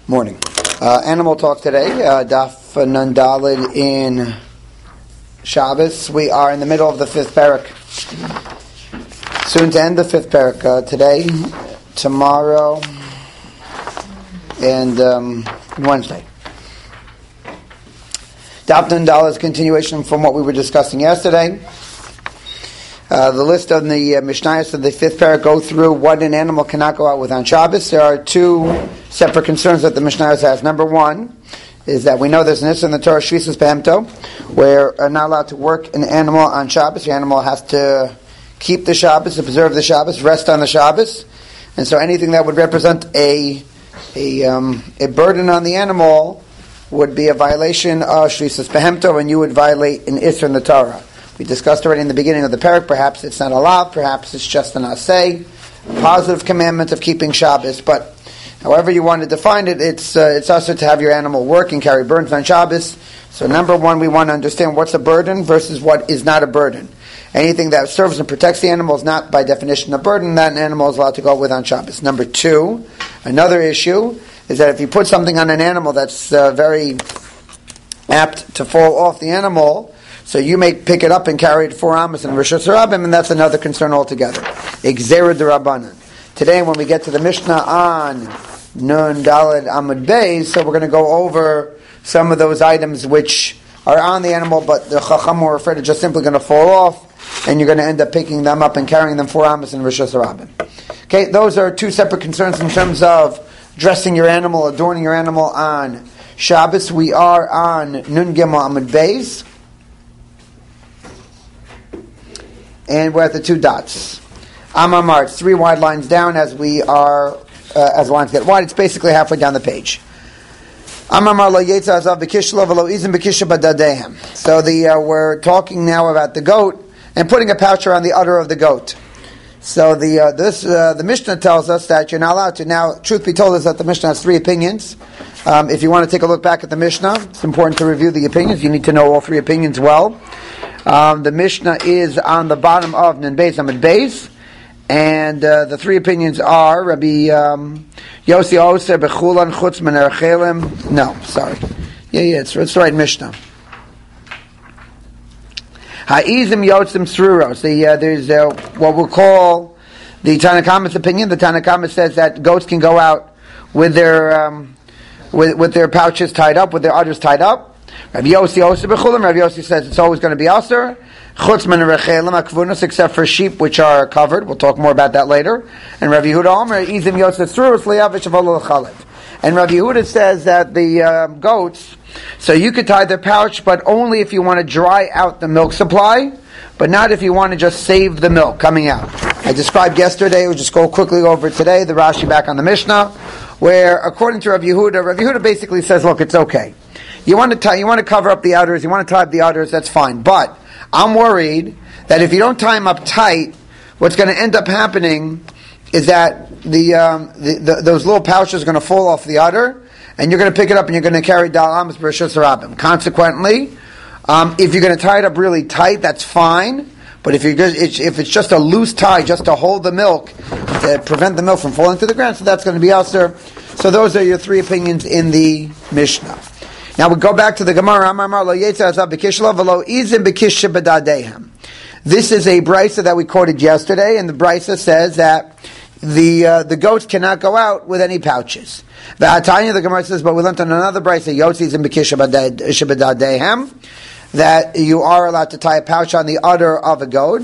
Morning. Animal talk today, Daf Nandalid in Shabbos. We are in the middle of the fifth parak. Soon to end the fifth parak. Today, tomorrow, and Wednesday. Daf Nandalid is a continuation from what we were discussing yesterday. The list of the Mishnayos of the fifth parak go through what an animal cannot go out with on Shabbos. There are two separate concerns that the Mishnayos has. Number one is that we know there's an issue in the Torah, Shvisas Behemto, where you're not allowed to work an animal on Shabbos. Your animal has to keep the Shabbos, to preserve the Shabbos, rest on the Shabbos. And so anything that would represent a burden on the animal would be a violation of Shvisas Behemto, and you would violate an issue in the Torah. We discussed already in the beginning of the parak, perhaps it's not a law, perhaps it's just an aseh, positive commandment of keeping Shabbos, but however you want to define it, it's also to have your animal work and carry burdens on Shabbos. So number one, we want to understand what's a burden versus what is not a burden. Anything that serves and protects the animal is not by definition a burden that an animal is allowed to go with on Shabbos. Number two, another issue is that if you put something on an animal that's very apt to fall off the animal, so you may pick it up and carry it 4 amos and Rishus Harabim, and that's another concern altogether. Gzera d'Rabbanan. Today, when we get to the Mishnah on Nun Daled Amud Beis, so we're going to go over some of those items which are on the animal, but the Chacham were afraid are just simply going to fall off, and you're going to end up picking them up and carrying them 4 amos and Rishus Harabim. Okay, those are two separate concerns in terms of dressing your animal, adorning your animal on Shabbos. We are on Nun Gimel Amud Beis, and we're at the 2 dots. Amamar, it's 3 wide lines down as we are, as the lines get wide, it's basically halfway down the page. Amamar lo yetza azav b'kishlo v'lo izim b'kisha b'dadehem. So we're talking now about the goat and putting a pouch around the udder of the goat. So the Mishnah tells us that you're not allowed to. Now, truth be told is that the Mishnah has 3 opinions. If you want to take a look back at the Mishnah, it's important to review the opinions. You need to know all 3 opinions well. The Mishnah is on the bottom of Nun Beis Amud Beis, and the 3 opinions are Rabbi Yossi Oser Bechulan Chutz Min Erchelim. No, sorry. It's the right Mishnah. Ha'izim Yotzim Sruros. There's what we'll call the Tanna Kama's opinion. The Tanna Kama says that goats can go out with their with their pouches tied up, with their udders tied up. Rabbi Yossi Oser Bechulam. Rabbi Yossi says it's always going to be Aser. Chutz min rechelim akvunos, except for sheep which are covered. We'll talk more about that later. And Rabbi Yehuda Omer izim yotzet tzurus liyavish avol l'chalev. And Rabbi Yehuda says that the goats, so you could tie their pouch, but only if you want to dry out the milk supply, but not if you want to just save the milk coming out. I described yesterday. We'll just go quickly over it today. The Rashi back on the Mishnah, where according to Rabbi Yehuda basically says, look, it's okay. You want to cover up the udders, you want to tie up the udders, that's fine. But I'm worried that if you don't tie them up tight, what's going to end up happening is that those little pouches are going to fall off the udder, and you're going to pick it up and you're going to carry Dal Amos B'Rishus Harabim. Consequently, if you're going to tie it up really tight, that's fine. But if it's just a loose tie, just to hold the milk, to prevent the milk from falling to the ground, so that's going to be Aser. So those are your 3 opinions in the Mishnah. Now we go back to the Gemara. This is a brisa that we quoted yesterday, and the brisa says that the goats cannot go out with any pouches. The Gemara says, but we learned on another brisa, that you are allowed to tie a pouch on the udder of a goat.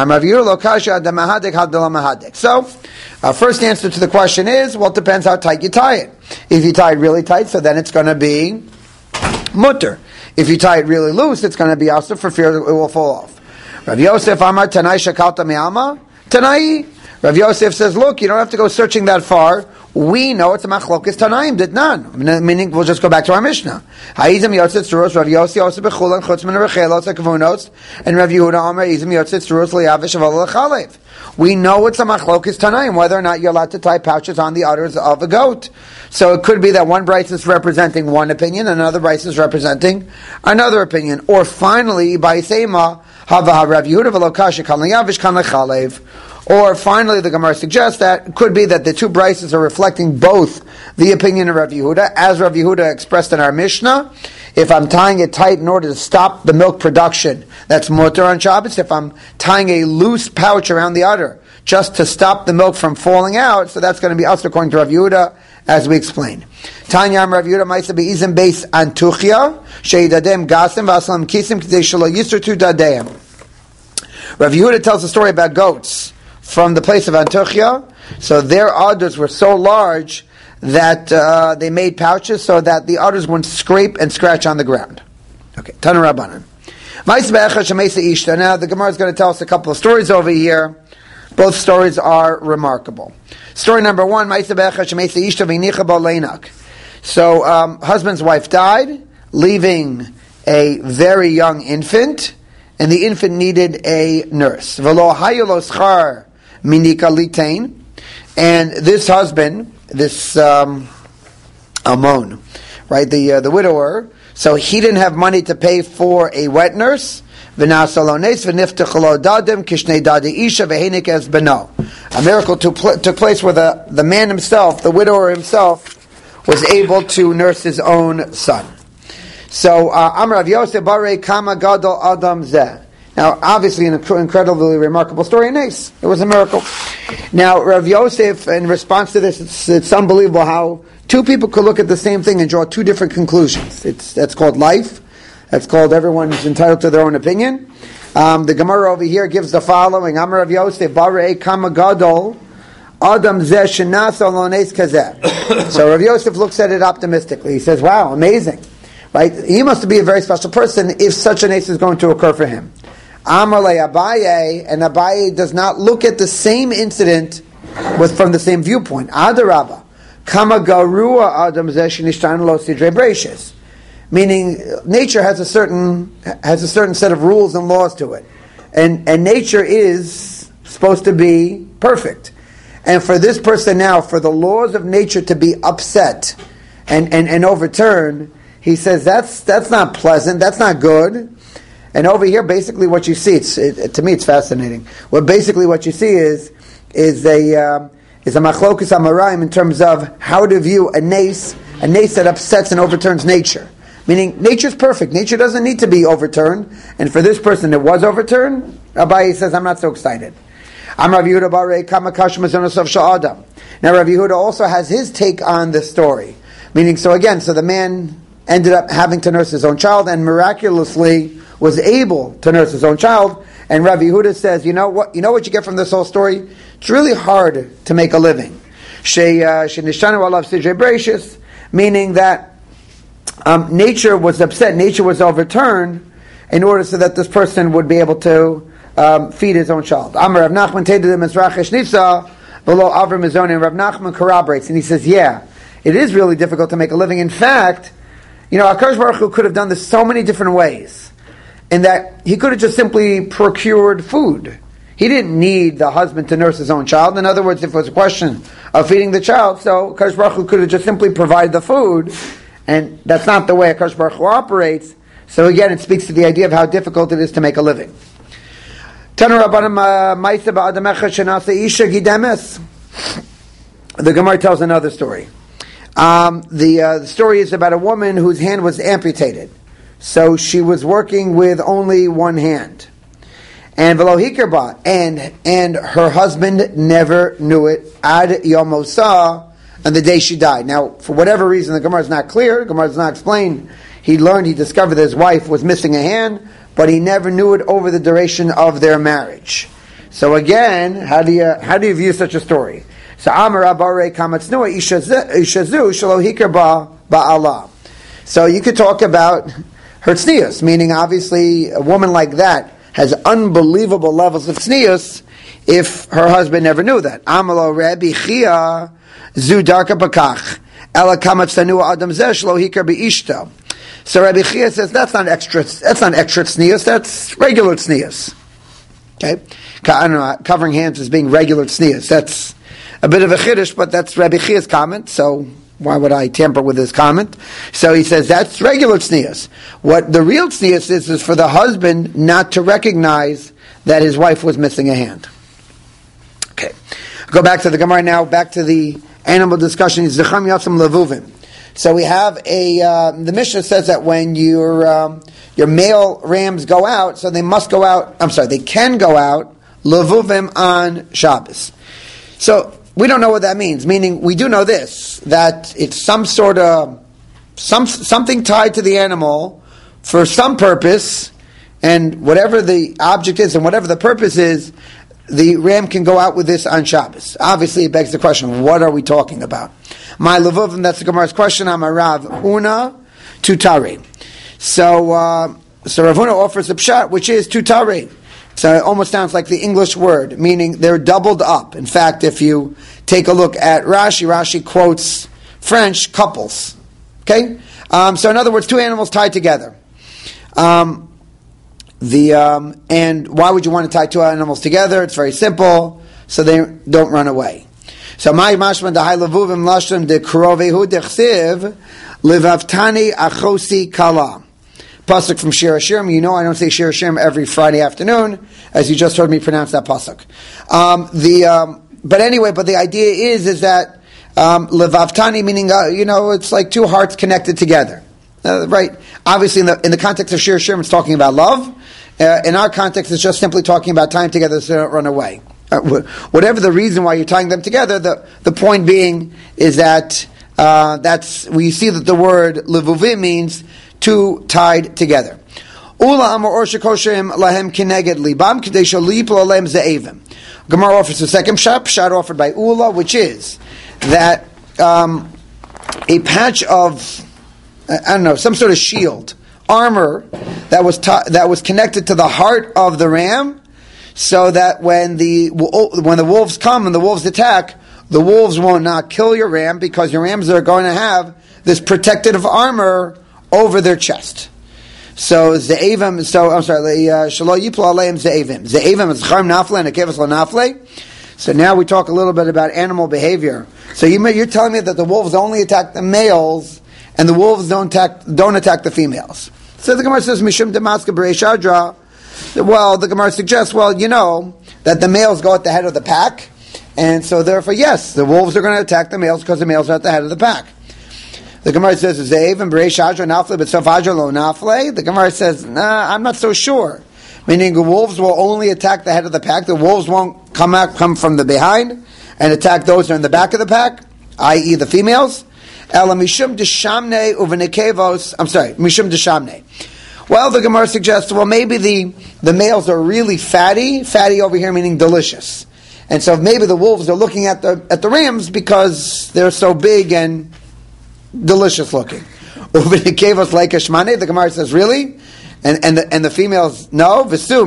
So, first answer to the question is, well, it depends how tight you tie it. If you tie it really tight, so then it's going to be mutter. If you tie it really loose, it's going to be aser for fear it will fall off. Rav Yosef Amar Tanai Shakalta Mi'alma Tanai. Rav Yosef says, look, you don't have to go searching that far. We know it's a machlokes Tanaim did none. Meaning, we'll just go back to our Mishnah. Ha'izim yotzet tzurus Rav Yossi Yosef Bechulan Chutz Min Rechelos HaKavunos, and Rav Yehuda Omer Izim yotzet tzurus Liyavish Avol L'chalev. We know it's a machlokes Tanaim whether or not you're allowed to tie pouches on the udders of a goat. So it could be that one brisa is representing one opinion, another brisa is representing another opinion. Or finally, by Seima, Hava Rav Yehuda v'lo kasha kan leyavish kan lechalev. Or finally, the Gemara suggests that it could be that the two brises are reflecting both the opinion of Rav Yehuda, as Rav Yehuda expressed in our Mishnah. If I'm tying it tight in order to stop the milk production, that's mutar on Shabbos. If I'm tying a loose pouch around the udder just to stop the milk from falling out, so that's going to be us according to Rav Yehuda, as we explained. Tanyam Rav Yehuda ma'isa be'izim beis antuchia sheidadem gasim v'aslam kisim k'dei shelo yisrtu dadeim. Rav Yehuda tells a story about goats from the place of Antuchia. So their udders were so large that they made pouches so that the udders wouldn't scrape and scratch on the ground. Okay, Tanu Rabbanan. Now the Gemara is going to tell us a couple of stories over here. Both stories are remarkable. Story number one, so husband's wife died, leaving a very young infant, and the infant needed a nurse. And this husband, this Amon, right, the widower, so he didn't have money to pay for a wet nurse. A miracle took place where the man himself, the widower himself, was able to nurse his own son. So, Amar Rav Yosef Barei Kama Gadol Adam Zeh. Now, obviously, an incredibly remarkable story in Ace. It was a miracle. Now, Rav Yosef, in response to this, it's unbelievable how two people could look at the same thing and draw two different conclusions. That's called life. That's called everyone's entitled to their own opinion. The Gemara over here gives the following: Amar Rav Yosef Barei Kama Gadol Adam Zeh Shenasa Lo Nes Kazeh. So Rav Yosef looks at it optimistically. He says, "Wow, amazing! Right? He must be a very special person if such an ace is going to occur for him." Amar le Abaye, and Abaye does not look at the same incident from the same viewpoint. Adarabba, Kama Garua Adam Zeh Shenishtan Lo Sidrei Breishis. Meaning, nature has a certain set of rules and laws to it, and nature is supposed to be perfect. And for this person now, for the laws of nature to be upset and overturned, he says that's not pleasant, that's not good. And over here, basically, what you see, to me, it's fascinating. Well, basically, what you see is a machlokus amaraim in terms of how to view a nace that upsets and overturns nature. Meaning, nature's perfect. Nature doesn't need to be overturned. And for this person, it was overturned. Abaye says, I'm not so excited. I'm Rav Yehuda Barei Kama Kash Mazonosav Sha'adam. Now, Rav Yehuda also has his take on this story. Meaning, so the man ended up having to nurse his own child and miraculously was able to nurse his own child. And Rav Yehuda says, you know what you get from this whole story? It's really hard to make a living. Meaning that nature was upset, nature was overturned in order so that this person would be able to feed his own child. Amar Rav Nachman Teidu Mizrachish Nifsa below Avram Mizoni, and Rav Nachman corroborates, and he says, yeah, it is really difficult to make a living. In fact, HaKadosh Baruch Hu could have done this so many different ways, in that he could have just simply procured food. He didn't need the husband to nurse his own child. In other words, if it was a question of feeding the child, so HaKadosh Baruch Hu could have just simply provided the food. And that's not the way HaKadosh Baruch Hu operates. So again, it speaks to the idea of how difficult it is to make a living. The Gemara tells another story. The story is about a woman whose hand was amputated. So she was working with only one hand. And and her husband never knew it. Ad Yomosa, on the day she died. Now, for whatever reason, the Gemara is not clear. The Gemara does not explain. He discovered that his wife was missing a hand, but he never knew it over the duration of their marriage. So again, how do you view such a story? So Amar Abarei Kamatznua Ishazu Shalohikar Ba'ala. So you could talk about her tznius, meaning obviously a woman like that has unbelievable levels of tznius if her husband never knew that. Amalo Rabbi Chia Zu Darka Bakach Ela Kamatznua Adam Zeh Shalohikar Beishta. So Rabbi Chia says that's not extra tznius, that's regular tznius. Okay? Covering hands as being regular tznius. That's a bit of a chiddush, but that's Rabbi Chia's comment, so Why would I tamper with his comment? So he says that's regular tznius. What the real tznius is for the husband not to recognize that his wife was missing a hand. Okay. Go back to the Gemara now, back to the animal discussion. Zecham yatzim levuvim. So we have the Mishnah says that when your male rams go out, so they must go out, they can go out, levuvim on Shabbos. So, we don't know what that means, meaning we do know this, that it's some sort of, something tied to the animal for some purpose, and whatever the object is and whatever the purpose is, the ram can go out with this on Shabbos. Obviously, it begs the question, what are we talking about? My levuvim, that's the Gemara's question, Amarav Huna tutare. So Rav Huna offers a pshat, which is tutare. So it almost sounds like the English word, meaning they're doubled up. In fact, if you take a look at Rashi quotes French couples. Okay? So in other words, two animals tied together. And why would you want to tie two animals together? It's very simple, so they don't run away. So my mashman dahai levuvim lashon de krovehu dechsiv livavtani achosi kala. Pasuk from Shir Hashirim. You know I don't say Shir Hashirim every Friday afternoon, as you just heard me pronounce that pasuk. But the idea is that levavtani, meaning it's like two hearts connected together, right? Obviously, in the context of Shir Hashirim, it's talking about love. In our context, it's just simply talking about tying together so they don't run away. Whatever the reason why you're tying them together, the point being is that we see that the word levuvim means two tied together. Ula amar or shekoshem lahem kineged libam k'dei shaliplo aleim ze'evim. Gemara offers a second pshat offered by Ula, which is that a patch of some sort of shield, armor that was connected to the heart of the ram, so that when the wolves come and the wolves attack, the wolves will not kill your ram because your rams are going to have this protective armor over their chest. So ze'evim. Shelo yiplo aleim ze'evim. Ze'evim is charm nafle and a kevas lo nafle. So now we talk a little bit about animal behavior. So you're telling me that the wolves only attack the males and the wolves don't attack the females. So the Gemara says mishum demaska b'reish adra. Well, the Gemara suggests, that the males go at the head of the pack, and so therefore, yes, the wolves are going to attack the males because the males are at the head of the pack. The Gemara says, Ze'ev and B'reish Adra nafle, but Sof Adra lo nafle. The Gemara says, I'm not so sure. Meaning the wolves will only attack the head of the pack. The wolves won't come from the behind and attack those who are in the back of the pack, i.e. the females. Ela mishum deshamne uvenekevos. Mishum deshamne. Well, the Gemara suggests, maybe the males are really fatty. Fatty over here meaning delicious. And so maybe the wolves are looking at the rams because they're so big and delicious looking. The Gemara says, really? And the females, no.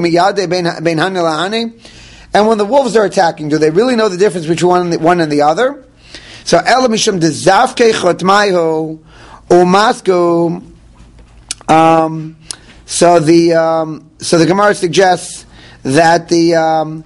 And when the wolves are attacking, do they really know the difference between one and the other? So elamishum dezavke chotmaihu umasku. So the Gemara suggests that the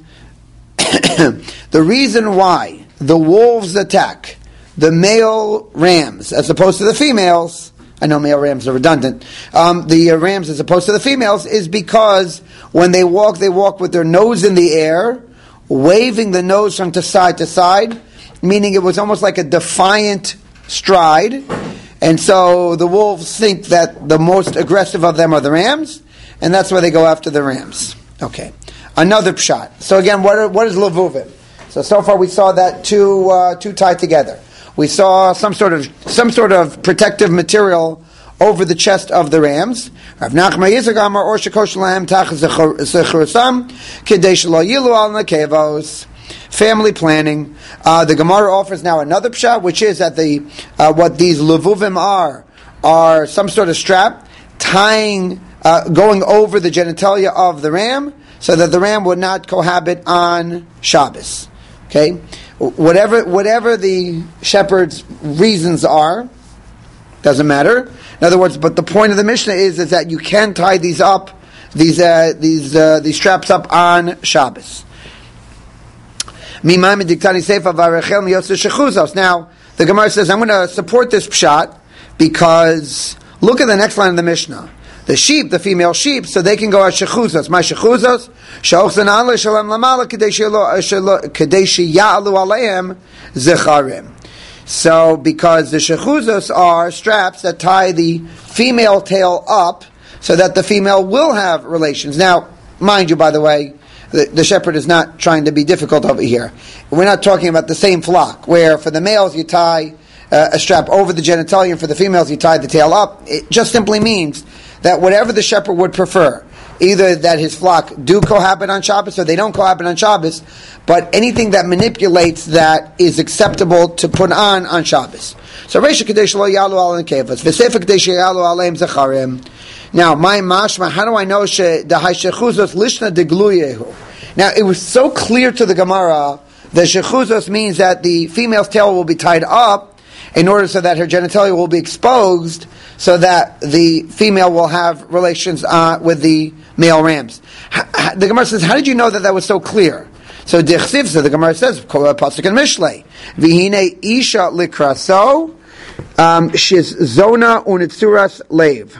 reason why the wolves attack the male rams as opposed to the females, I know male rams are redundant, the rams as opposed to the females, is because when they walk with their nose in the air, waving the nose from side to side, meaning it was almost like a defiant stride. And so the wolves think that the most aggressive of them are the rams, and that's why they go after the rams. Okay. Another pshat. So again, what is levuvim? So far we saw that two tied together. We saw some sort of protective material over the chest of the rams. Rav Nachman Yitzchak Amar or shekosh lahem tachas zechurasam kidei shelo yilu al nekevos. Family planning. The Gemara offers now another pshat, which is that what these levuvim are some sort of strap tying, going over the genitalia of the ram, so that the ram would not cohabit on Shabbos. Okay, whatever the shepherd's reasons are, doesn't matter. In other words, but the point of the Mishnah is that you can tie these straps up on Shabbos. Now, the Gemara says, I'm going to support this pshat because look at the next line of the Mishnah. The sheep, the female sheep, so they can go out shechuzos. My shechuzos, she'ochzan ala shalem lamala kadei sheya'alu aleim zecharim. So, because the shechuzos are straps that tie the female tail up so that the female will have relations. Now, mind you, by the way, the shepherd is not trying to be difficult over here. We're not talking about the same flock, where for the males you tie a strap over the genitalia, and for the females you tie the tail up. It just simply means that whatever the shepherd would prefer, either that his flock do cohabit on Shabbos or they don't cohabit on Shabbos, but anything that manipulates that is acceptable to put on Shabbos. So Reisha Kadesh Lo Yalu Al Kevas, V'Sefer Kadesh Yalu Aleim Zecharim. Now, my mashma, how do I know the Hayshechuzos Lishna Degluyehu? Now, it was so clear to the Gemara that Shechuzos means that the female's tail will be tied up in order so that her genitalia will be exposed, so that the female will have relations with the male rams. The Gemara says, how did you know that was so clear? So Dichsivza, the Gemara says, Pasuk and Mishlei, Vihine Isha Likraso, Shiz Zona Unitsuras Lev.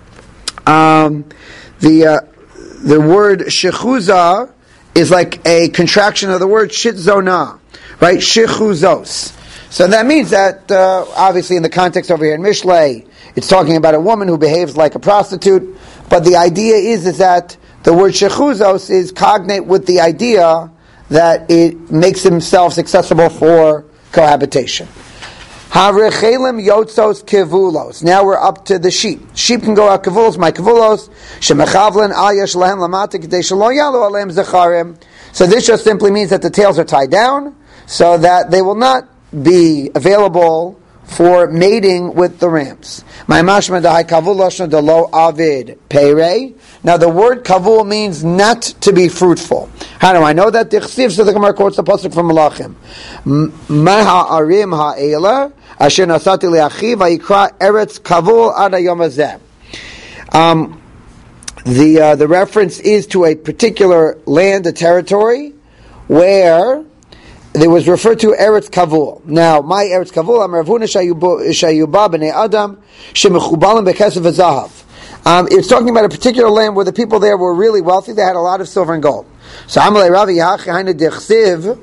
The word Shechuza is like a contraction of the word Shitzona, right? Shechuzos. So that means that, obviously in the context over here in Mishlei, it's talking about a woman who behaves like a prostitute, but the idea is that the word shechuzos is cognate with the idea that it makes themselves accessible for cohabitation. Havrechelim yotzos kevulos. Now we're up to the sheep. Sheep can go out kevulos, my kevulos. Shemechavlen al yesh lahem lamata k'dei shelo yalu aleim zecharim. So this just simply means that the tails are tied down, so that they will not be available for mating with the rams. My mashma dahai kavul lashon delo avid peirei. Now the word kavul means not to be fruitful. How do I know that? Dichsiv, so the Gemara quotes the pasuk from Malachim. Maha arim ha'ela asher nasati le'achi vayikra eretz kavul ad hayom hazeh. The reference is to a particular land, a territory, where there was referred to Eretz Kavul. Now, my Eretz Kavul, Amar Rav Huna Shayuba b'nei Adam shemechubalim bekesef v'zahav. It's talking about a particular land where the people there were really wealthy. They had a lot of silver and gold. So, Amalei Ravi Yachi Haina Dechsiv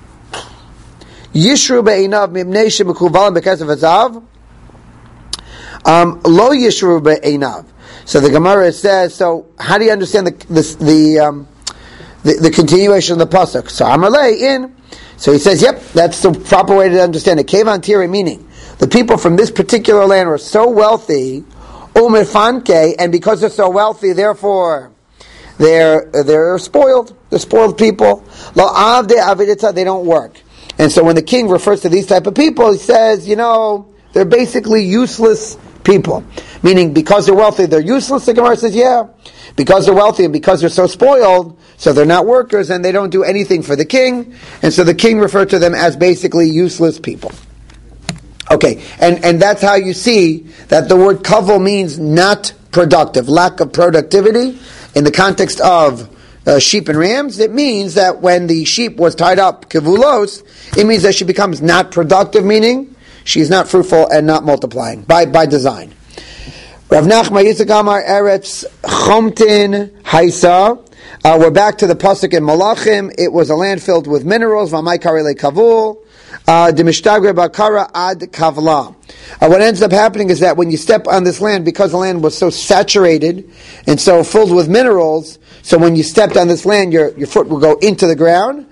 Yishru be'inav mimnei shemechubalim bekesef v'zahav Lo Yishru be'inav. So the Gemara says. So, how do you understand the continuation of the pasuk? So, Amalei in. So he says, yep, that's the proper way to understand it. Kevan Tiri, meaning the people from this particular land were so wealthy, umefanke, and because they're so wealthy, therefore they're spoiled. They're spoiled people. Lo avde avidita, they don't work. And so when the king refers to these type of people, he says, they're basically useless people. Meaning because they're wealthy, they're useless. The Gemara says, yeah, because they're wealthy and because they're so spoiled, so they're not workers and they don't do anything for the king. And so the king referred to them as basically useless people. Okay, and that's how you see that the word kavul means not productive, lack of productivity. In the context of sheep and rams, it means that when the sheep was tied up, kavulos, it means that she becomes not productive, meaning she's not fruitful and not multiplying by design. Rav Nachman Yitzchak Amar Eretz Chomtin Haisa. We're back to the pasuk in Malachim. It was a land filled with minerals. V'amai karei kavul. Demishtagre bakara ad kavla. What ends up happening is that when you step on this land, because the land was so saturated and so filled with minerals, so when you stepped on this land, your foot will go into the ground.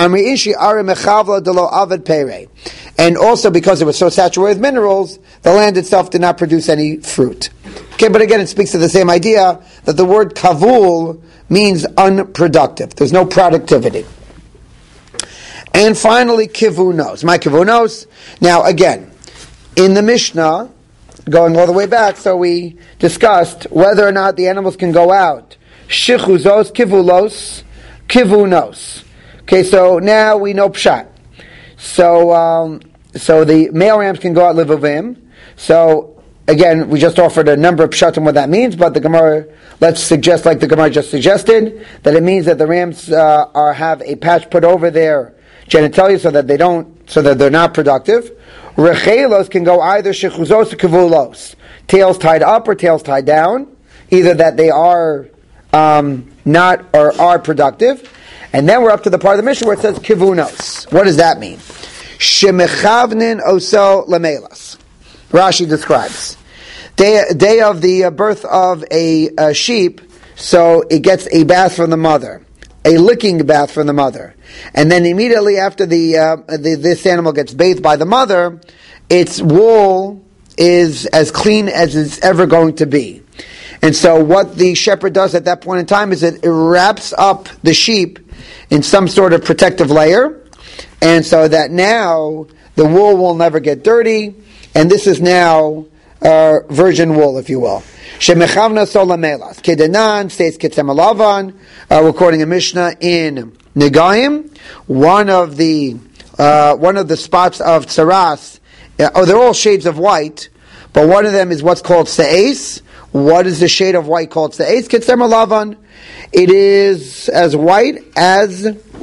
And also because it was so saturated with minerals, the land itself did not produce any fruit. Okay, but again, it speaks to the same idea that the word kavul means unproductive. There's no productivity. And finally, kivunos. My kivunos. Now, again, in the Mishnah, going all the way back, so we discussed whether or not the animals can go out. Shechuzos, kivulos, kivunos. Okay, so now we know pshat. So the male rams can go out livovim. So again, we just offered a number of pshat on what that means, but the Gemara, let's suggest, like the Gemara just suggested, that it means that the rams have a patch put over their genitalia so that they're not productive. Rechelos can go either shechuzos or kevulos, tails tied up or tails tied down, either that they are not or are productive. And then we're up to the part of the Mishnah where it says kivunos. What does that mean? Shemechavnin oso lemelas. Rashi describes day of the birth of a sheep, so it gets a bath from the mother, a licking bath from the mother, and then immediately after this animal gets bathed by the mother, its wool is as clean as it's ever going to be. And so what the shepherd does at that point in time is it wraps up the sheep in some sort of protective layer, and so that now the wool will never get dirty, and this is now virgin wool, if you will. Shemechavna solamelas. Kedenan states ketzemalavan. We're quoting a Mishnah in Negaim. One of the spots of tsaras. They're all shades of white, but one of them is what's called se'es. What is the shade of white called se'es? Ketzemalavan. It is as white as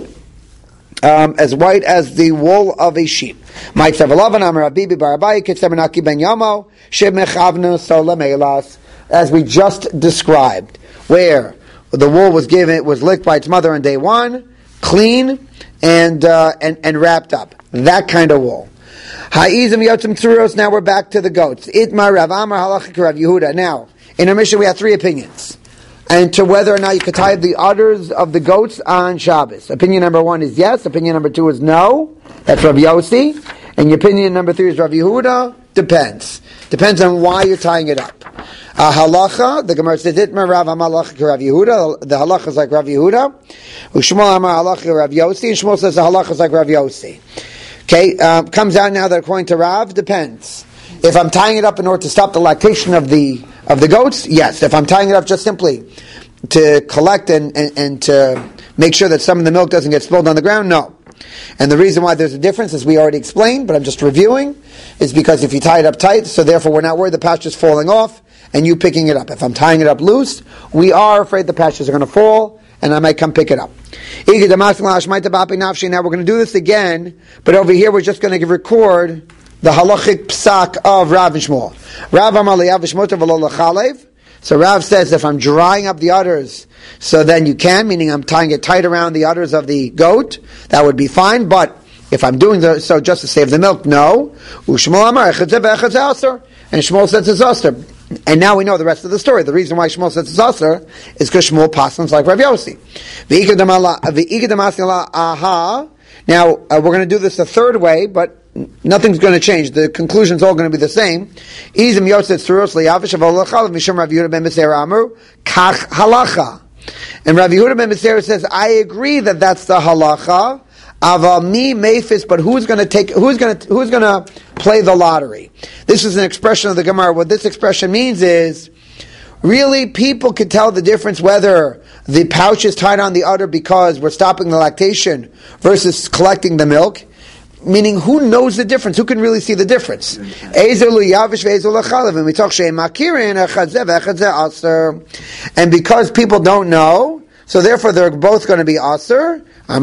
the wool of a sheep. As we just described, where the wool was licked by its mother on day one, clean and wrapped up. That kind of wool. Now we're back to the goats. Now, in our Mishnah we have three opinions, and to whether or not you could tie the udders of the goats on Shabbos. Opinion number one is yes. Opinion number two is no. That's Rav Yossi. And your opinion number three is Rav Yehuda. Depends. Depends on why you're tying it up. Halacha, the Gemara says, Itmar Rav Amalacha Rav Yehuda. The halacha is like Rav Yehuda. Shmuel Amar halacha Rav Yossi. And Shmuel says the halacha is like Rav Yossi. Okay, comes out now that according to Rav, depends. If I'm tying it up in order to stop the lactation of the goats, yes. If I'm tying it up just simply to collect and to make sure that some of the milk doesn't get spilled on the ground, no. And the reason why there's a difference, as we already explained, but I'm just reviewing, is because if you tie it up tight, so therefore we're not worried the pasture's falling off and you picking it up. If I'm tying it up loose, we are afraid the pastures are going to fall and I might come pick it up. Now we're going to do this again, but over here we're just going to record the halachic psak of Rav and Shmuel. Rav Amar Li'av v'Shmotav v'lo l'chalev. So Rav says if I'm drying up the udders, so then you can, meaning I'm tying it tight around the udders of the goat, that would be fine, but if I'm doing so just to save the milk, no. U'Shmuel Amar echad ve'echad aser. And Shmuel says it's aser. And now we know the rest of the story. The reason why Shmuel says it's aser is because Shmuel passes like Rav Yossi. Now, we're going to do this a third way, but nothing's going to change. The conclusion's all going to be the same. Izim Yosef Tzuros Liyavish Avolachal Mishum Rav Yehuda ben Beseira Amru Kach Halacha. And Rav Yehuda ben Beseira says, I agree that that's the halacha. Aval mi meifis, but who's going to play the lottery? This is an expression of the Gemara. What this expression means is, really, people can tell the difference whether the pouch is tied on the udder because we're stopping the lactation versus collecting the milk. Meaning, who knows the difference? Who can really see the difference? And because people don't know, so therefore they're both going to be aser. And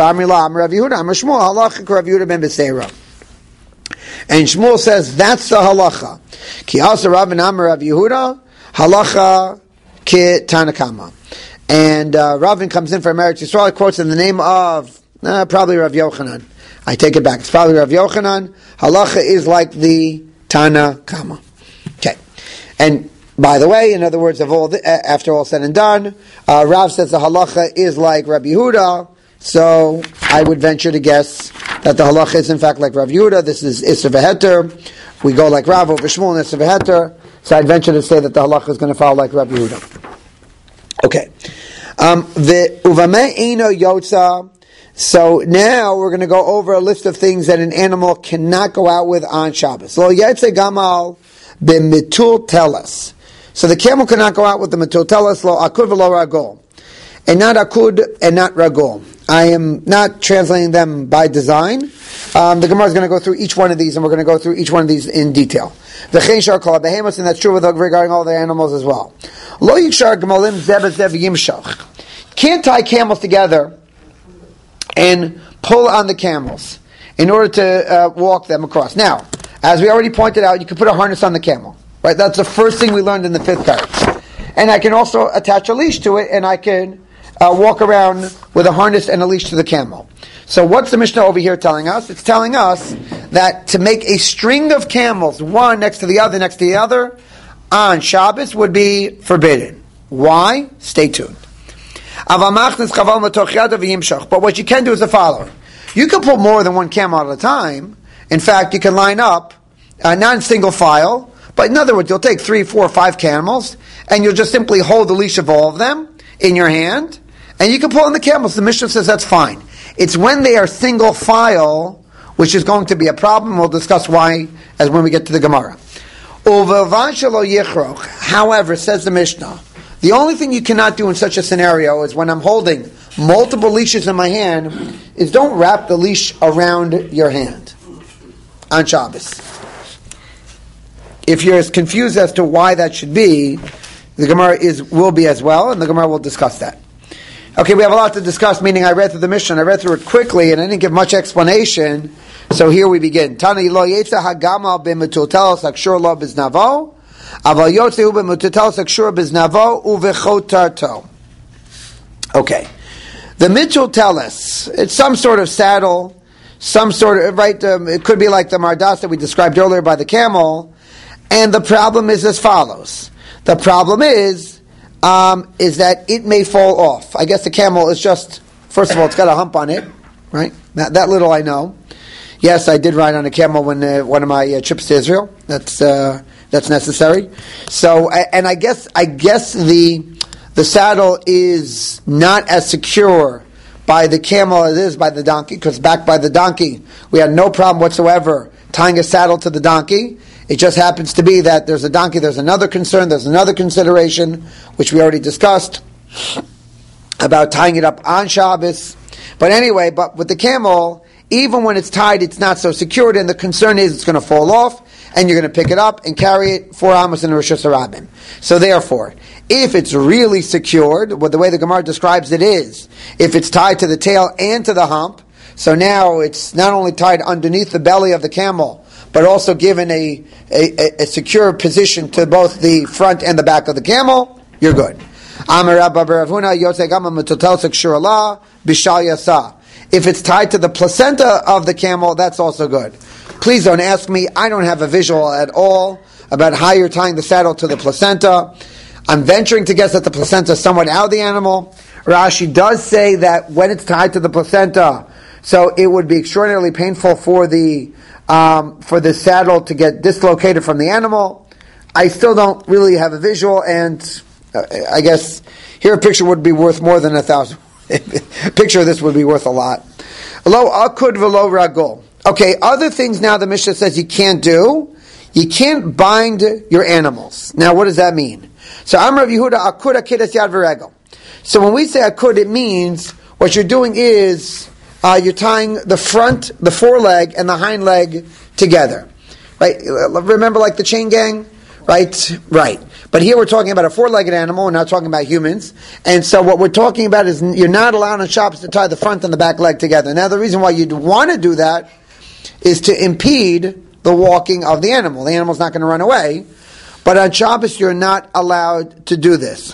Shmuel says that's the halacha. Ki aser Rav and Amar Rav Yehuda halacha ki Tanakama. And Ravin comes in for Eretz Yisrael, quotes in the name of probably Rav Yochanan. I take it back. It's probably Rav Yochanan. Halacha is like the Tana Kama. Okay. And by the way, in other words, after all said and done, Rav says the halacha is like Rabbi Yehuda. So I would venture to guess that the halacha is in fact like Rav Yehuda. This is Isser V'Heter. We go like Rav over Shmuel and Isser V'Heter. So I'd venture to say that the halacha is going to follow like Rabbi Yehuda. Okay. The Uvame Eino Yotza. So now we're going to go over a list of things that an animal cannot go out with on Shabbos. Lo Yetze Gamal b'mitul teles. So the camel cannot go out with the mitul teles. Lo akud v'lo ragol. And not akud and not ragol. I am not translating them by design. The Gemara is going to go through each one of these, and we're going to go through each one of these in detail. V'chein shar kol behemoths, and that's true regarding all the animals as well. Lo yikshar gemalim zeb zev yimshach. Can't tie camels together and pull on the camels in order to walk them across. Now, As we already pointed out, you can put a harness on the camel. Right? That's the first thing we learned in the 5th parak. And I can also attach a leash to it, and I can walk around with a harness and a leash to the camel. So what's the Mishnah over here telling us? It's telling us that to make a string of camels, one next to the other, on Shabbos would be forbidden. Why? Stay tuned. But what you can do is the following. You can put more than one camel at a time. In fact, you can line up, not in single file, but in other words, you'll take 3, 4, 5 camels, and you'll just simply hold the leash of all of them in your hand, and you can pull on the camels. The Mishnah says that's fine. It's when they are single file, which is going to be a problem. We'll discuss why as when we get to the Gemara. However, says the Mishnah, the only thing you cannot do in such a scenario is when I'm holding multiple leashes in my hand, is don't wrap the leash around your hand on Shabbos. If you're as confused as to why that should be, the Gemara will be as well, and the Gemara will discuss that. Okay, we have a lot to discuss, meaning I read through the Mishnah, I read through it quickly, and I didn't give much explanation, so here we begin. Tani lo yetza hagamal b'metutelos akshur lo biznavo, aval yotze hu b'metutelos akshur biznavo uvechotarto. Okay. The metutelos, it's some sort of saddle, some sort of, right, it could be like the mardas that we described earlier by the camel, and the problem is as follows. The problem is that it may fall off. I guess the camel is just, first of all, it's got a hump on it, right? That little I know. Yes, I did ride on a camel when one of my trips to Israel. That's necessary. So, and I guess the saddle is not as secure by the camel as it is by the donkey, because back by the donkey, we had no problem whatsoever tying a saddle to the donkey. It just happens to be that there's a donkey, there's another concern, there's another consideration, which we already discussed, about tying it up on Shabbos. But anyway, but with the camel, even when it's tied, it's not so secured, and the concern is it's going to fall off, and you're going to pick it up and carry it 4 amos in the Rosh Hashanah. So therefore, if it's really secured, well, the way the Gemara describes it is, if it's tied to the tail and to the hump, so now it's not only tied underneath the belly of the camel, but also given a secure position to both the front and the back of the camel, you're good. If it's tied to the placenta of the camel, that's also good. Please don't ask me. I don't have a visual at all about how you're tying the saddle to the placenta. I'm venturing to guess that the placenta is somewhat out of the animal. Rashi does say that when it's tied to the placenta, so it would be extraordinarily painful for the saddle to get dislocated from the animal. I still don't really have a visual, and I guess here a picture would be worth more than 1,000. Picture of this would be worth a lot. Lo akud v'lo ragol. Okay, other things now the Mishnah says you can't do. You can't bind your animals. Now, what does that mean? So, Amar Yehuda akud akidas yad v'regel. So when we say akud, it means what you're doing is you're tying the front, the foreleg, and the hind leg together. Right? Remember like the chain gang? Right? Right. But here we're talking about a 4-legged animal, we're not talking about humans. And so what we're talking about is you're not allowed on Shabbos to tie the front and the back leg together. Now the reason why you'd want to do that is to impede the walking of the animal. The animal's not going to run away. But on Shabbos you're not allowed to do this.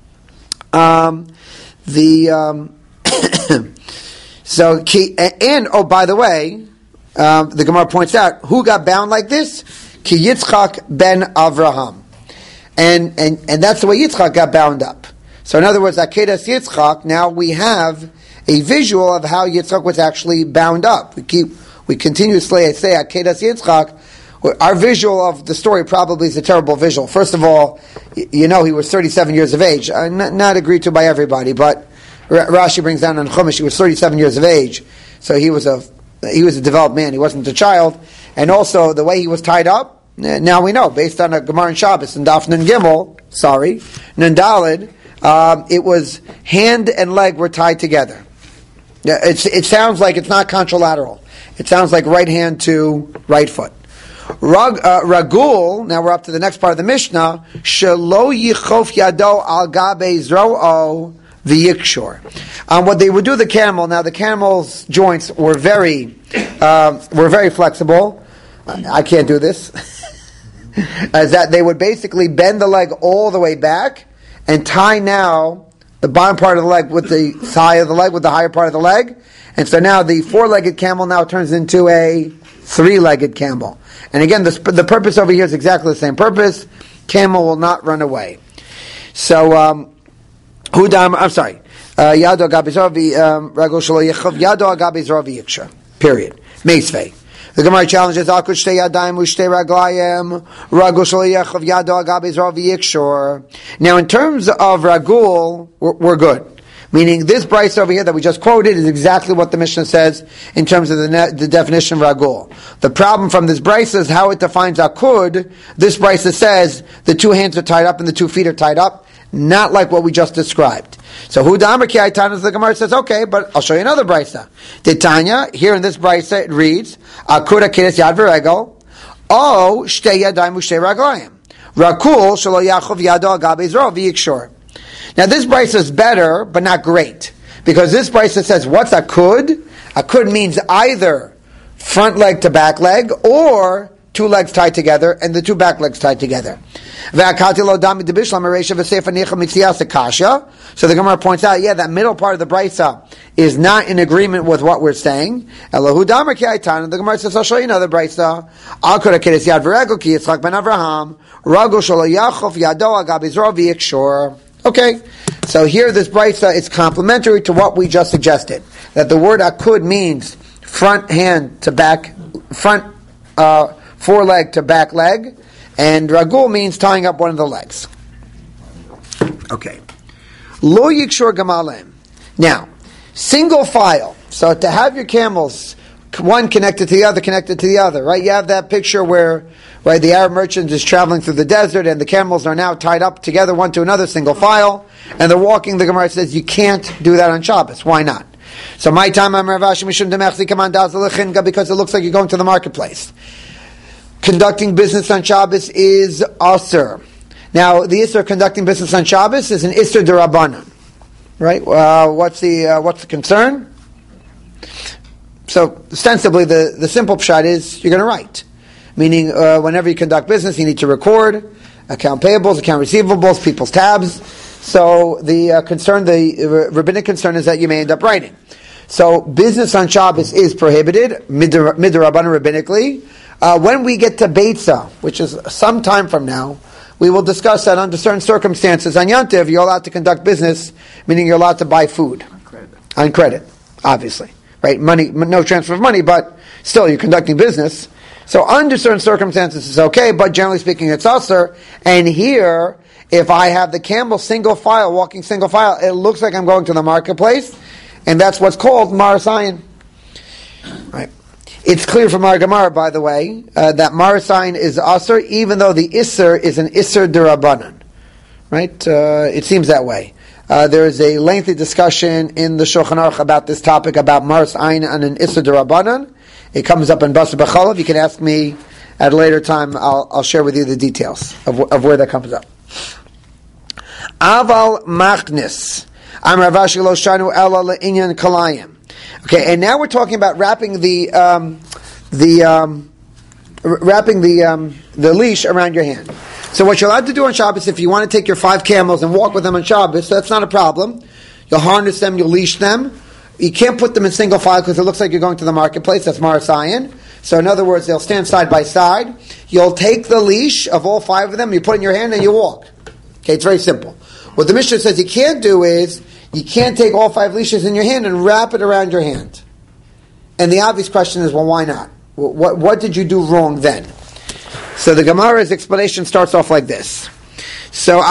So, and oh, by the way, the Gemara points out, who got bound like this? Ki Yitzchak ben Avraham. And that's the way Yitzchak got bound up. So in other words, Akedas Yitzchak, now we have a visual of how Yitzchak was actually bound up. We continuously say Akedas Yitzchak. Our visual of the story probably is a terrible visual. First of all, you know he was 37 years of age. Not agreed to by everybody, but Rashi brings down on Chumash, he was 37 years of age. So he was a developed man. He wasn't a child. And also, the way he was tied up, now we know, based on a Gemara and Shabbos and Daf Nun Gimel, Nun Daled, it was hand and leg were tied together. It sounds like it's not contralateral. It sounds like right hand to right foot. Ragul, now we're up to the next part of the Mishnah, Shelo yichof yado al gabe zro'o v'yikshor. What they would do the camel, now the camel's joints were very flexible. I can't do this, is that they would basically bend the leg all the way back and tie now the bottom part of the leg with the thigh of the leg with the higher part of the leg. And so now the four-legged camel now turns into a three-legged camel. And again, the purpose over here is exactly the same purpose. Camel will not run away. So, Yado agabi zovi ragul shelo yechov yado agabi zovi yiksha. Period. Meisvei. The Gemara challenges Akud shtei yadayim ushtei raglayim ragul shelo yechov yado agabi zovi yikshor. Now, in terms of ragul, we're good. Meaning, this brayso over here that we just quoted is exactly what the Mishnah says in terms of the definition of ragul. The problem from this brayso is how it defines akud. This brayso says the two hands are tied up and the 2 feet are tied up, not like what we just described. So, Hu Damar Ki Aitana, the Gemara says, okay, but I'll show you another brayso. Tanya, here in this brayso it reads, akud akidas yad v'regel, o shtei yadayim ushtei raglayim, rakul shelo yachov yado agabe zro v'yikshor. Now this brayso is better, but not great. Because this brayso says, what's akud? Akud means either front leg to back leg, or 2 legs tied together, and the 2 back legs tied together. So the Gemara points out, that middle part of the brayso is not in agreement with what we're saying. The Gemara says, I'll show you another brayso. Akud akidas yad v'regel ki Yitzchak ben Avraham, ragul shelo yachov yado agabe zro v'yikshor. Okay, so here this brayso is complementary to what we just suggested. That the word akud means front hand to back, front foreleg to back leg, and ragul means tying up one of the legs. Okay. Lo yikshor gamalem. Now, single file. So to have your camels, one connected to the other, right? You have that picture where, right, the Arab merchant is traveling through the desert and the camels are now tied up together one to another, single file, and they're walking. The Gemara says you can't do that on Shabbos. Why not? So my time, because it looks like you're going to the marketplace. Conducting business on Shabbos is asur. Now, the isur conducting business on Shabbos is an isur d'Rabbanan, right? What's the concern? So, ostensibly, the simple pshat is you're going to write. Meaning, whenever you conduct business, you need to record account payables, account receivables, people's tabs. So, the rabbinic concern is that you may end up writing. So, business on Shabbos is prohibited, midrabanan rabbinically. When we get to Beitza, which is some time from now, we will discuss that under certain circumstances. On Yantiv, you're allowed to conduct business, meaning you're allowed to buy food. On credit, obviously. Right? Money, no transfer of money, but still you're conducting business. So under certain circumstances it's okay, but generally speaking it's asur. And here, if I have the camel single file, walking single file, it looks like I'm going to the marketplace, and that's what's called marasayin. Right? It's clear from our Gemara, by the way, that marasayin is asur, even though the isser is an isser d'Rabbanan. Right? It seems that way. There is a lengthy discussion in the Shulchan Aruch about this topic, about marasayin and an isser d'Rabbanan. It comes up in Basar B'chalav. You can ask me at a later time. I'll share with you the details of where that comes up. Aval machnis. Am Rav Ashi lo shanu ela le'inyan kalayim. Okay, and now we're talking about wrapping the leash around your hand. So what you're allowed to do on Shabbos, if you want to take your 5 camels and walk with them on Shabbos, that's not a problem. You'll harness them, you'll leash them. You can't put them in single file because it looks like you're going to the marketplace. That's marasayin. So in other words, they'll stand side by side. You'll take the leash of all 5 of them, you put it in your hand, and you walk. Okay, it's very simple. What the Mishnah says you can't do is, you can't take all 5 leashes in your hand and wrap it around your hand. And the obvious question is, well, why not? What did you do wrong then? So the Gemara's explanation starts off like this. So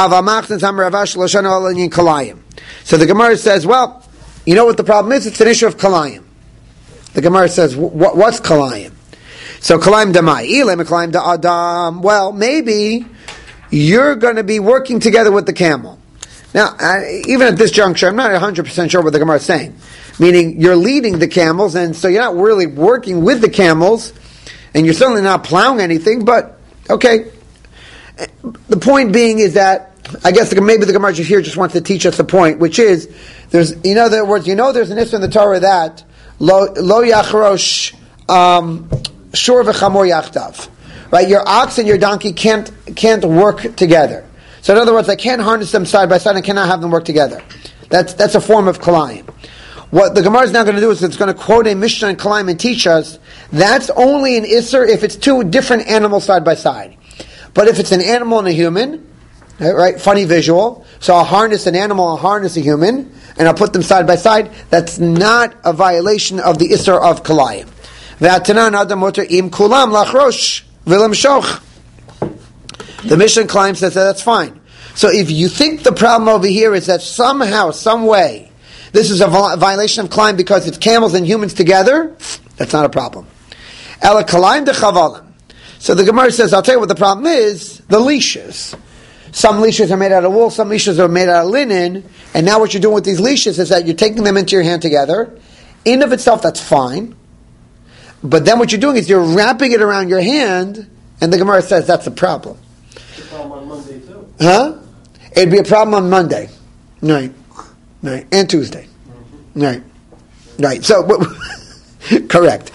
the Gemara says, well, you know what the problem is? It's an issue of kalayim. The Gemara says, what's kalayim? So kalayim damai, ilim kalayim da adam. Well, maybe you're going to be working together with the camel. Now, even at this juncture, I'm not 100% sure what the Gemara is saying. Meaning, you're leading the camels, and so you're not really working with the camels, and you're certainly not plowing anything, but, okay. The point being is that, I guess maybe the Gemara here just wants to teach us a point, which is, there's an issue in the Torah that, lo yachrosh, shor v'chamor yachtav. Right, your ox and your donkey can't work together. So in other words, I can't harness them side by side. I cannot have them work together. That's a form of kalayim. What the Gemara is now going to do is it's going to quote a Mishnah in kalayim and teach us that's only an isser if it's two different animals side by side. But if it's an animal and a human, right, funny visual. So I'll harness an animal, I'll harness a human, and I'll put them side by side. That's not a violation of the isser of kalayim. V'atanan adam motor im kulam lachrosh. The Mishnah Kalayim says that's fine. So if you think the problem over here is that somehow, some way, this is a violation of Kalayim because it's camels and humans together, that's not a problem. Ela Kalayim de Chavalim. So the Gemara says, I'll tell you what the problem is, the leashes. Some leashes are made out of wool, some leashes are made out of linen, and now what you're doing with these leashes is that you're taking them into your hand together. In of itself, that's fine. But then what you're doing is you're wrapping it around your hand, and the Gemara says that's a problem. It's a problem on Monday too. Huh? It'd be a problem on Monday. Right. And Tuesday. Right. So, correct.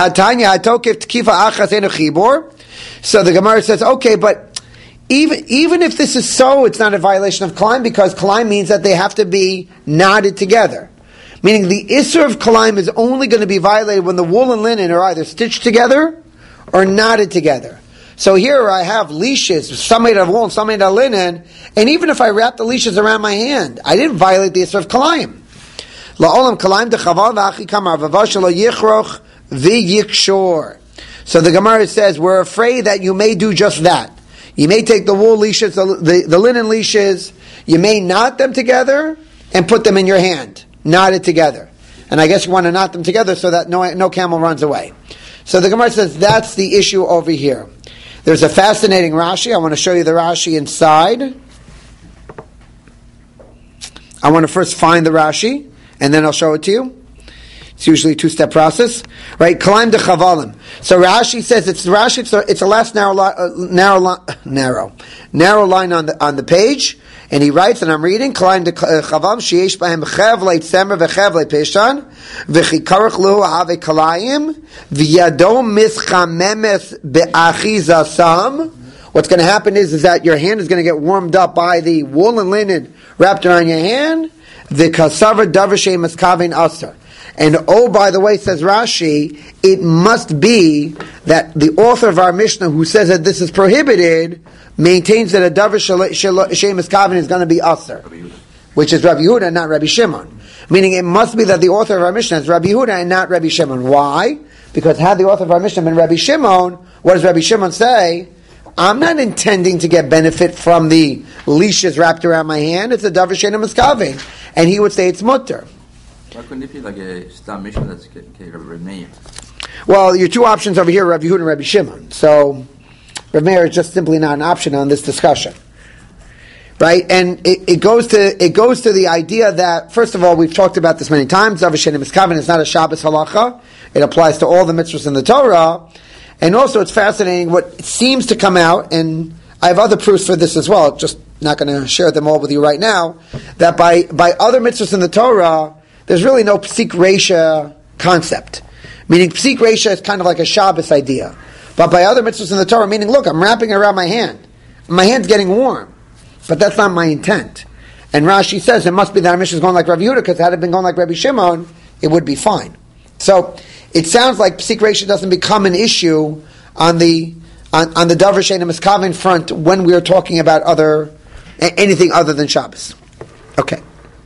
So the Gemara says, okay, but even if this is so, it's not a violation of kalayim because kalayim means that they have to be knotted together. Meaning the Isser of Kalayim is only going to be violated when the wool and linen are either stitched together or knotted together. So here I have leashes, some made out of wool and some made out of linen, and even if I wrap the leashes around my hand, I didn't violate the Isser of Kalayim. La'olam Kalayim dechaval v'achi kamar v'vashalo yichroch v'yikshor. So the Gemara says, we're afraid that you may do just that. You may take the wool leashes, the linen leashes, you may knot them together and put them in your hand. Knotted together. And I guess you want to knot them together so that no camel runs away. So the Gemara says that's the issue over here. There's a fascinating Rashi. I want to show you the Rashi inside. I want to first find the Rashi, and then I'll show it to you. It's usually a two-step process. Right? Kalayim de Chavalim. So Rashi says it's the last narrow line on the page. And he writes, and I'm reading, Kalayim de Chavam, sheyesh bahem chevlei tzemer v'chevlei peshan, v'chikarach luhu ave kalayim, v'yado mischamemes be'achizasam. What's going to happen is that your hand is going to get warmed up by the wool and linen wrapped around your hand, v'kasavar davar miskavein aser. And oh, by the way, says Rashi, it must be that the author of our Mishnah, who says that this is prohibited, maintains that a davar she'emes kaven is going to be aser, which is Rabbi Yehuda and not Rabbi Shimon. Meaning it must be that the author of our Mishnah is Rabbi Yehuda and not Rabbi Shimon. Why? Because had the author of our Mishnah been Rabbi Shimon, what does Rabbi Shimon say? I'm not intending to get benefit from the leashes wrapped around my hand. It's a davar she'emes kaven, and he would say it's mutter. Why couldn't it be like a Stam Mishnah that's Rabbi Meir? Well, your two options over here, Rabbi Yehuda and Rabbi Shimon. So, Rabbi Meir is just simply not an option on this discussion, right? And it goes to the idea that first of all, we've talked about this many times. Davar she'emes kaven is not a Shabbos halacha; it applies to all the mitzvahs in the Torah. And also, it's fascinating what seems to come out, and I have other proofs for this as well. Just not going to share them all with you right now. That by other mitzvahs in the Torah, there's really no psik reisha concept. Meaning psik reisha is kind of like a Shabbos idea. But by other mitzvahs in the Torah, meaning, look, I'm wrapping it around my hand. My hand's getting warm. But that's not my intent. And Rashi says it must be that our Mishnah is going like Rabbi Yehuda, because had it been going like Rabbi Shimon, it would be fine. So it sounds like psik reisha doesn't become an issue on the davar she'emes kaven front when we are talking about anything other than Shabbos. Okay.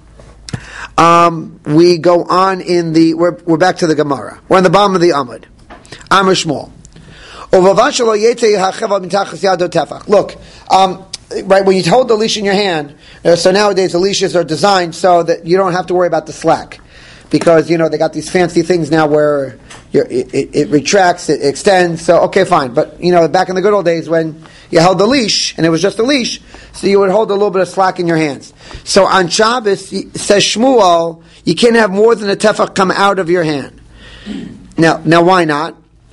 We go on we're back to the Gemara. We're on the bottom of the Amud. Amr Shmuel. Look, right, when you hold the leash in your hand, so nowadays the leashes are designed so that you don't have to worry about the slack. Because, they got these fancy things now where it retracts, it extends, so okay, fine. But, back in the good old days when you held the leash, and it was just a leash, so you would hold a little bit of slack in your hands. So on Shabbos, says Shmuel, you can't have more than a tefach come out of your hand. Now why not?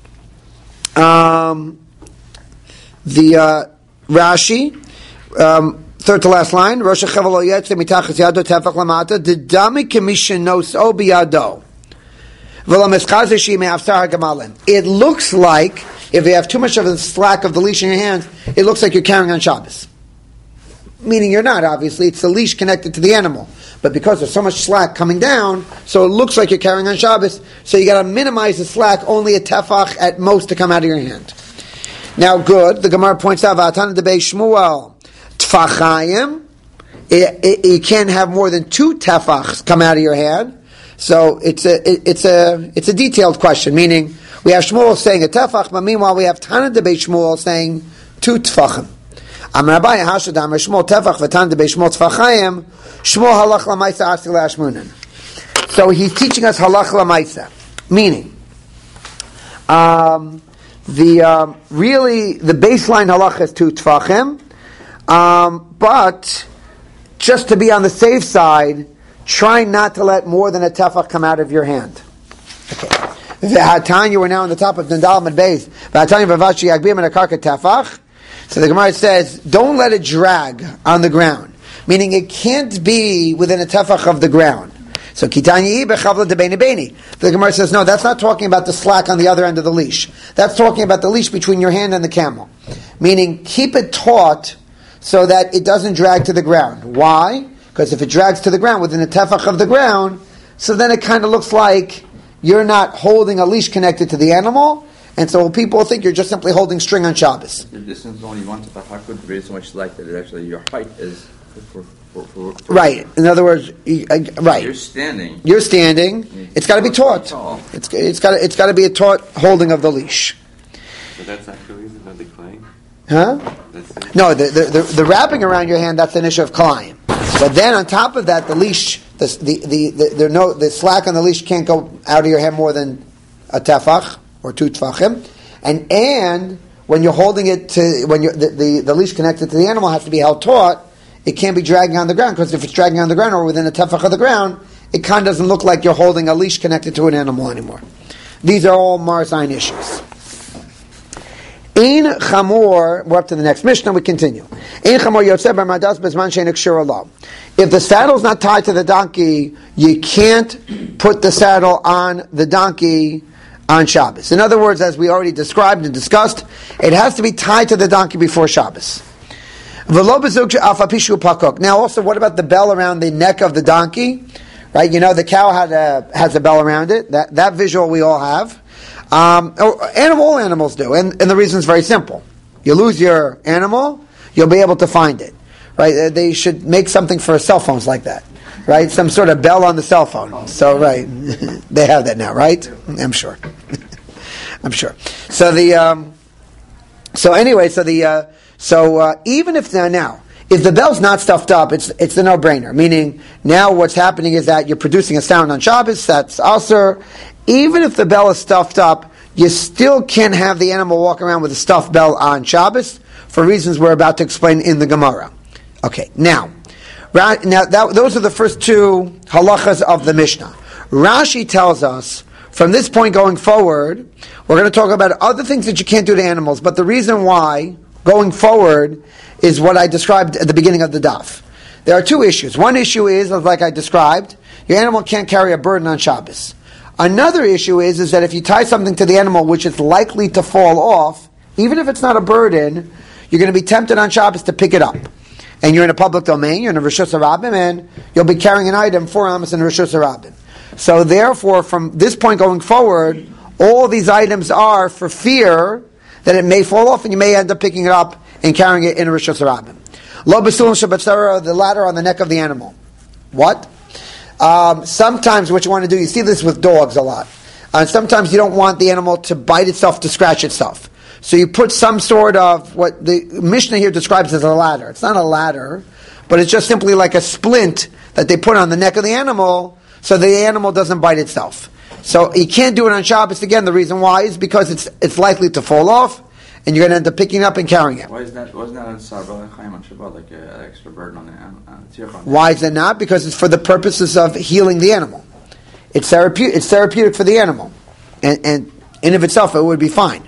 The Rashi, third to last line, Rosh HaChevel lo yetze mitachas yado tefach lamata, dedami k'mishenos o biyado. It looks like, if you have too much of a slack of the leash in your hand, it looks like you're carrying on Shabbos. Meaning you're not, obviously. It's the leash connected to the animal. But because there's so much slack coming down, so it looks like you're carrying on Shabbos, so you got to minimize the slack, only a tefach at most to come out of your hand. Now, good. The Gemara points out, V'atana debei Shmuel, tfachayim, you can't have more than 2 tefachs come out of your hand. So it's a detailed question, meaning we have Shmuel saying a tefach, but meanwhile we have Tana debei Shmuel saying 2 tefachim. Amar Abaye hashad Amar Shmuel tefach v'Tana debei Shmuel tefachayim. Shmuel halach lamaisa asik le'ashmunan. So he's teaching us halach lamaisa, meaning really the baseline halach is 2 tefachim, but just to be on the safe side, try not to let more than a tefach come out of your hand. Okay. V'hatanya, we're now on the top of Nandal Mad Beis. V'hatanya v'vashi yagbim and a karka tefach. So the Gemara says, don't let it drag on the ground. Meaning it can't be within a tefach of the ground. So kitanya bechavla debeini beini. The Gemara says, no, that's not talking about the slack on the other end of the leash. That's talking about the leash between your hand and the camel. Meaning keep it taut so that it doesn't drag to the ground. Why? Because if it drags to the ground within a tefach of the ground, so then it kind of looks like you're not holding a leash connected to the animal, and so people think you're just simply holding string on Shabbos. The distance is only 1 tefach could create so much slack that it actually your height is for right. In other words, right. You're standing. It's got to be taut. It's got to be a taut holding of the leash. So that's actually not the claim? Huh? No, the wrapping around your hand, that's an issue of climb. But then on top of that, the leash, the slack on the leash can't go out of your hand more than a tefach or 2 tefachim, and when you're holding it the leash connected to the animal has to be held taut. It can't be dragging on the ground, because if it's dragging on the ground or within a tefach of the ground, it kind of doesn't look like you're holding a leash connected to an animal anymore. These are all Marzain issues. Ein chamor, we're up to the next Mishnah, we continue. Ein chamor yotzeh b'mardas bezman she'ein kshur Allah. If the saddle's not tied to the donkey, you can't put the saddle on the donkey on Shabbos. In other words, as we already described and discussed, it has to be tied to the donkey before Shabbos. Now also, what about the bell around the neck of the donkey? Right, you know the cow has a bell around it. That visual we all have. All animals do, and the reason is very simple. You lose your animal, you'll be able to find it. Right, they should make something for cell phones like that. Right, some sort of bell on the cell phone. So right, they have that now, right? I'm sure. I'm sure. So even if if the bell's not stuffed up, it's a no-brainer. Meaning, now what's happening is that you're producing a sound on Shabbos, that's Aser. Even if the bell is stuffed up, you still can't have the animal walk around with a stuffed bell on Shabbos, for reasons we're about to explain in the Gemara. Okay, now those are the first 2 halachas of the Mishnah. Rashi tells us, from this point going forward, we're going to talk about other things that you can't do to animals, but the reason why, going forward, is what I described at the beginning of the daf. There are 2 issues. One issue is, like I described, your animal can't carry a burden on Shabbos. Another issue is that if you tie something to the animal which is likely to fall off, even if it's not a burden, you're going to be tempted on Shabbos to pick it up. And you're in a public domain, you're in a Rishus HaRabim, and you'll be carrying an item 4 amos in a Rishus HaRabim. So therefore, from this point going forward, all these items are for fear that it may fall off and you may end up picking it up and carrying it in a Rishus HaRabim. Lo b'sulin shebatzara, the ladder on the neck of the animal. What? Sometimes what you want to do, you see this with dogs a lot. Sometimes you don't want the animal to bite itself, to scratch itself. So you put some sort of, what the Mishnah here describes as a ladder. It's not a ladder, but it's just simply like a splint that they put on the neck of the animal so the animal doesn't bite itself. So you can't do it on Shabbos. Again, the reason why is because it's likely to fall off, and you're going to end up picking it up and carrying it. Why is that? Wasn't that on Shabbat like an extra burden on the tzirchon? Why is it not? Because it's for the purposes of healing the animal. It's therapeutic for the animal, and in of itself it would be fine.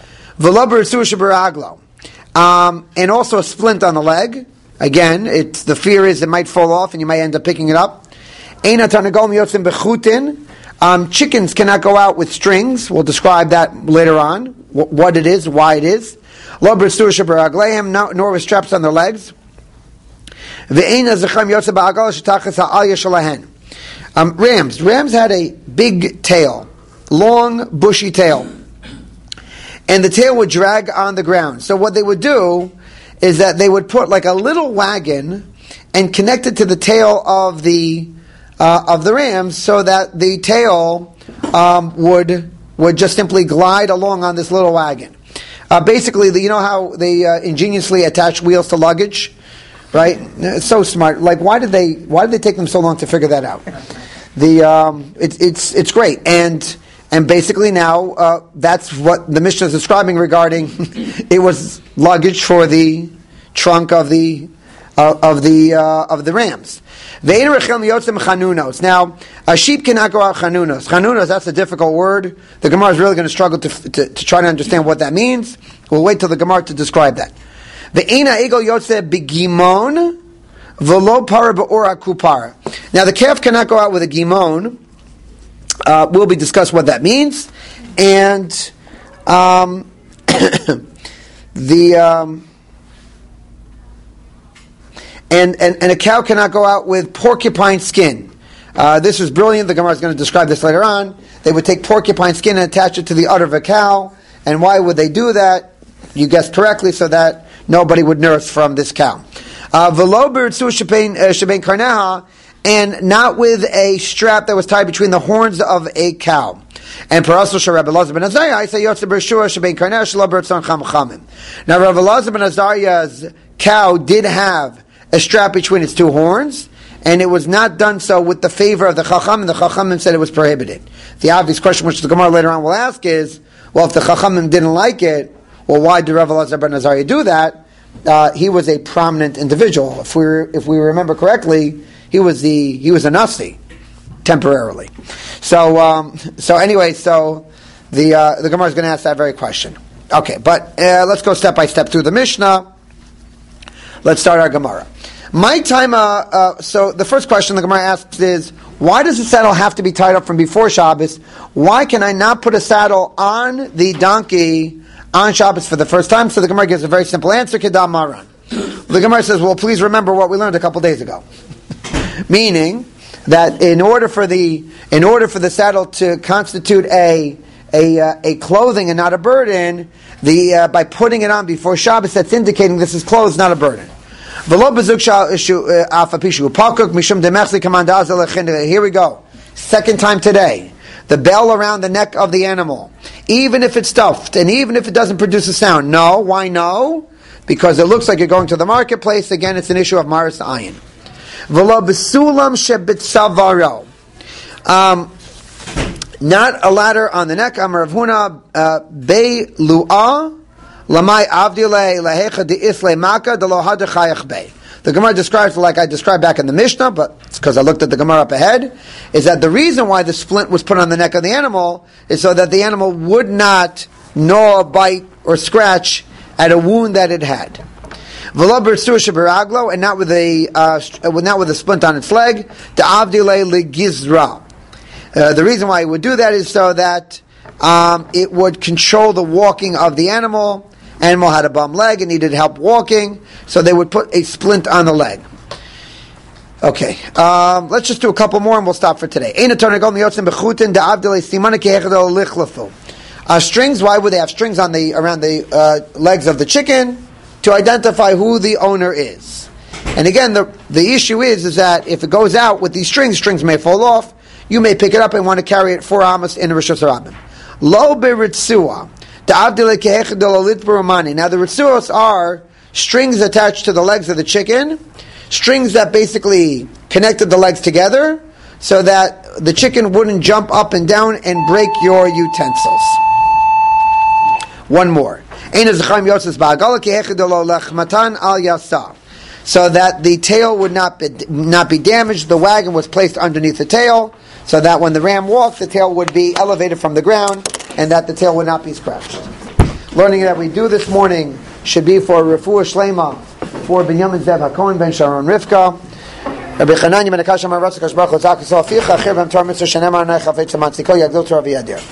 And also a splint on the leg. Again, the fear is it might fall off and you might end up picking it up. Chickens cannot go out with strings. We'll describe that later on, what it is, why it is. Nor with straps on their legs. Rams had a big tail, long, bushy tail. And the tail would drag on the ground. So what they would do is that they would put like a little wagon and connect it to the tail of the rams, so that the tail would just simply glide along on this little wagon. Basically, you know how they ingeniously attach wheels to luggage, right? It's so smart. Like, why did they take them so long to figure that out? It's great, and basically now that's what the Mishnah is describing regarding it was luggage for the trunk of the rams. Now, a sheep cannot go out chanunos. Chanunos, that's a difficult word. The Gemara is really going to struggle to try to understand what that means. We'll wait till the Gemara to describe that. Now, the calf cannot go out with a gimon. We'll be discussing what that means. And And a cow cannot go out with porcupine skin. This was brilliant. The Gemara is going to describe this later on. They would take porcupine skin and attach it to the udder of a cow. And why would they do that? You guessed correctly, so that nobody would nurse from this cow. And not with a strap that was tied between the horns of a cow. And now Rav Elazar ben Azariah's cow did have a strap between its two horns, and it was not done so with the favor of the Chachamim. The Chachamim said it was prohibited. The obvious question, which the Gemara later on will ask, is, well, if the Chachamim didn't like it, well, why did Rav Elazar ben Azariah do that? He was a prominent individual. If we remember correctly, he was a Nasi temporarily. So anyway, the Gemara is going to ask that very question. Okay, but let's go step by step through the Mishnah. Let's start our Gemara. My time. So the first question the Gemara asks is, why does the saddle have to be tied up from before Shabbos? Why can I not put a saddle on the donkey on Shabbos for the first time? So the Gemara gives a very simple answer. Kedam Maran. The Gemara says, well, please remember what we learned a couple days ago. Meaning that in order for the saddle to constitute a clothing and not a burden, by putting it on before Shabbos, that's indicating this is clothes, not a burden. Here we go. Second time today. The bell around the neck of the animal, even if it's stuffed and even if it doesn't produce a sound. No, why no? Because it looks like you're going to the marketplace. Again, it's an issue of Maris Ayin. Not a ladder on the neck. Amar Rav Huna Bei Lu'ah Lamai Avdile Lahecha De Isle Maka De Lohad Chayach Bei. The Gemara describes, like I described back in the Mishnah, but it's because I looked at the Gemara up ahead, is that the reason why the splint was put on the neck of the animal is so that the animal would not gnaw, bite, or scratch at a wound that it had. And not with a splint on its leg. The Avdile Legizra. The reason why it would do that is so that it would control the walking of the animal. Animal had a bum leg and needed help walking, so they would put a splint on the leg. Okay, let's just do a couple more and we'll stop for today. Strings, why would they have strings around the legs of the chicken? To identify who the owner is. And again, the issue is that if it goes out with these strings may fall off. You may pick it up and want to carry it 4 amos in the Rishus Harabim. Lo beritzua. Now the ritzuos are strings attached to the legs of the chicken, strings that basically connected the legs together so that the chicken wouldn't jump up and down and break your utensils. One more. So that the tail would not be damaged. The wagon was placed underneath the tail, so that when the ram walked, the tail would be elevated from the ground, and that the tail would not be scratched. Learning that we do this morning should be for Refuah Shlema, for Binyamin Zev HaKohen Ben Sharon Rivka. Rabbi Chananya ben Akasha Amar Ratzak Ashbach Ozak Yisrael Ficha Achir B'Em Tor Mitzvah Shenemar Anay Chafetz Matziko Yagdil Torah V'Yadir.